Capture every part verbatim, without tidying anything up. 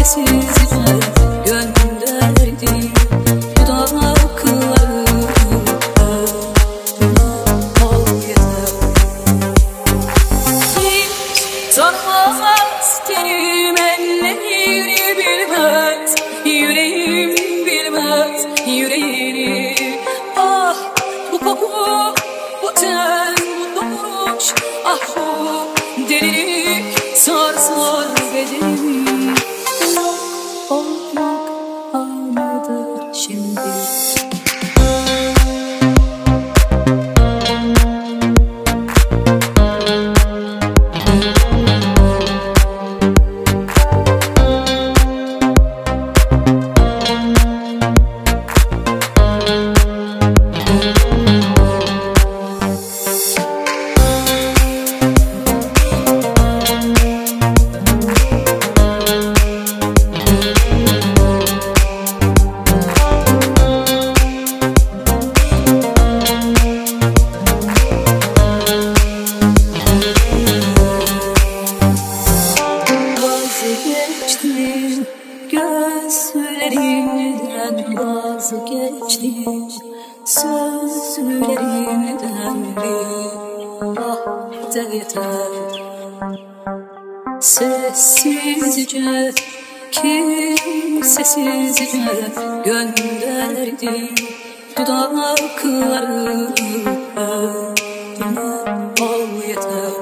sessizce gönderdi dudakları. Oh yeter. Hiç tanımaz tenim ellerini bilmez, yüreğim bilmez yüreğini. Ah bu koku, bu ten, bu dokunuş, ah bu delilik sarsar bedenimi. Olmak anıdır şimdi. Vazgeçtim gözlerimden, vazgeçtim sözlerimden. Bir ah da yeter. Sessizce, kimsesizce gönderdi dudakları. Oh yeter.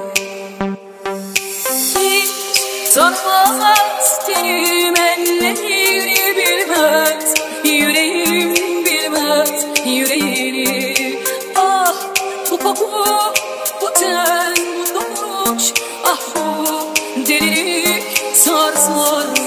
Tanımaz tenim ellerini bilmez, yüreğim bilmez yüreğini. Ah bu koku, bu ten, bu dokunuş, ah bu delilik sarsar